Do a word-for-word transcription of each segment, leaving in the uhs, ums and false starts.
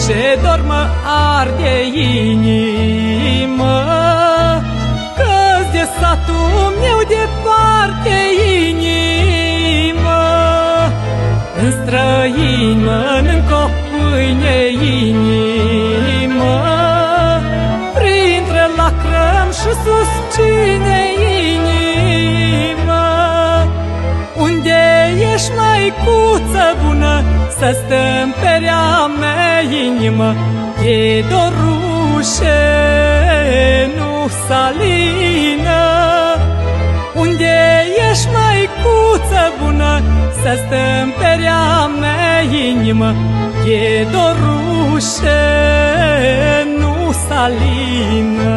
Ce dor mă arde inimă, că-s de satul meu departe inimă. În străini mănânc o pâine inimă, printre lacrăm și susține inimă. Unde ești, măicuță bună, să stăm pe rea mea inimă? E dorușe, nu salină. Unde ești, măicuță bună, să stăm pe rea mea inimă? E dorușe, nu salină.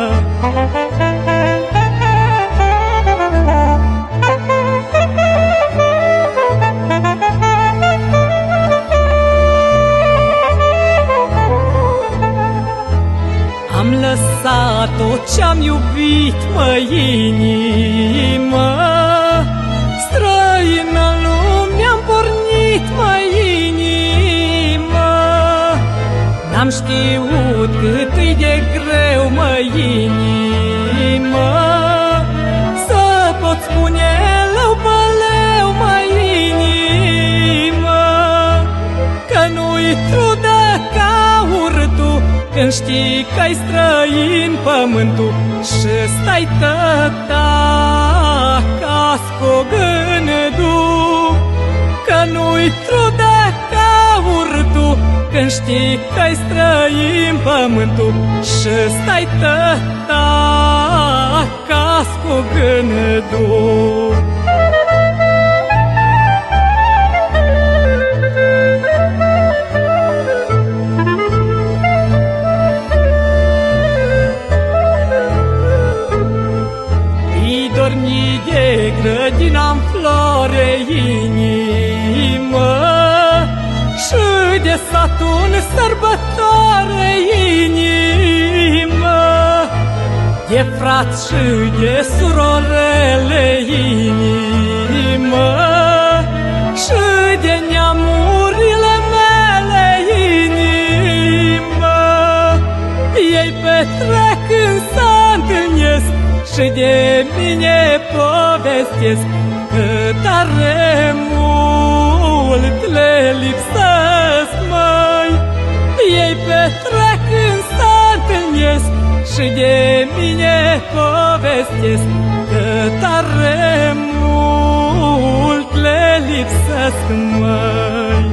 Am lăsat tot ce-am iubit, mă, inimă, străin în lume am pornit, mă, inimă. N-am știut cât-i de greu, mă, inimă, să pot spune leu pe leu, mă, inimă, că nu-i trudă ca urâtul când știi că-i străin pământul și stai tăta ca cu gândul. Că nu-i trudă ca urâtul când știi că-i străin pământul și stai tăta ca cu gândul. Dormi de grădina-n floare inimă și de satul sărbătoare inimă, de frați și de surorele inimă și de neamurile mele inimă. Ei petrec când s-întâlnesc și de mine povestesc că tare mult le lipsesc, măi. Ei petrec când s-întâlnesc și de mine povestesc că tare mult le lipsesc, măi.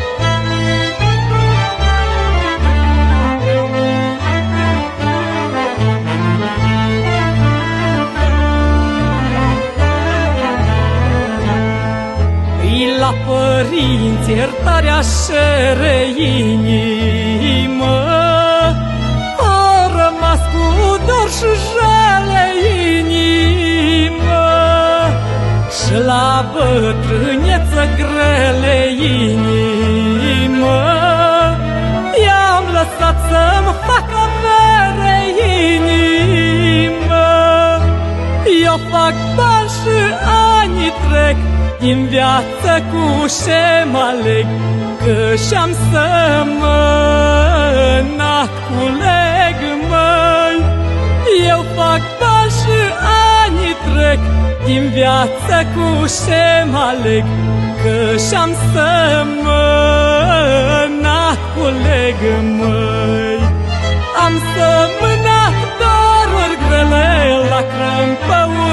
La părinți iertarea șere inimă, a rămas cu dor și jale inimă, și la bătrâneță grele inimă, i-am lăsat să-mi fac avere inimă. Eu fac bani și anii trec din viață cu ce mă aleg, că și-am să mă n-aculeg, măi. Eu fac bani și anii trec din viață cu ce mă aleg, că și-am să mă n-aculeg, măi. Am să mânat doruri grele, lacrimi pe